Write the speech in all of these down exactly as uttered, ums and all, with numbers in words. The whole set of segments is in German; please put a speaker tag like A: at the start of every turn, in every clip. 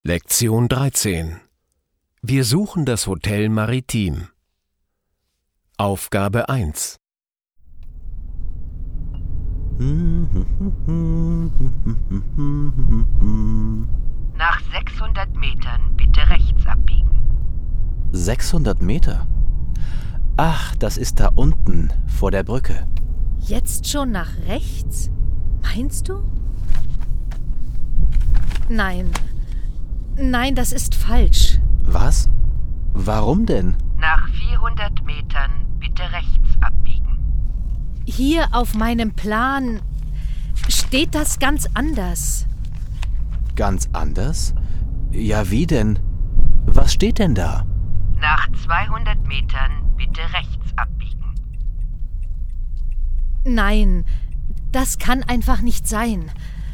A: Lektion dreizehn. Wir suchen das Hotel Maritim. Aufgabe eins.
B: Nach sechshundert Metern bitte rechts abbiegen.
C: sechshundert Meter? Ach, das ist da unten, vor der Brücke.
D: Jetzt schon nach rechts? Meinst du? Nein. Nein, das ist falsch.
C: Was? Warum denn?
B: Nach vierhundert Metern bitte rechts abbiegen.
D: Hier auf meinem Plan steht das ganz anders.
C: Ganz anders? Ja, wie denn? Was steht denn da?
B: Nach zweihundert Metern bitte rechts abbiegen.
D: Nein, das kann einfach nicht sein.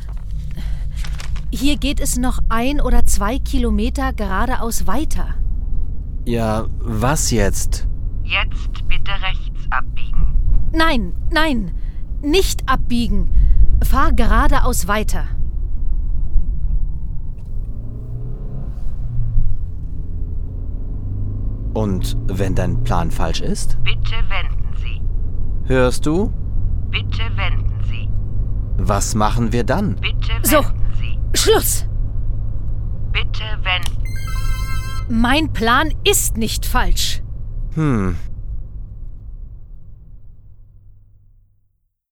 D: Hier geht es noch ein oder zwei Kilometer geradeaus weiter.
C: Ja, was jetzt?
B: Jetzt bitte rechts abbiegen.
D: Nein, nein, nicht abbiegen. Fahr geradeaus weiter.
C: Und wenn dein Plan falsch ist?
B: Bitte wenden Sie.
C: Hörst du?
B: Bitte wenden Sie.
C: Was machen wir dann?
B: Bitte wenden
D: So.
B: Sie.
D: Schluss!
B: Bitte wenden.
D: Mein Plan ist nicht falsch.
C: Hm,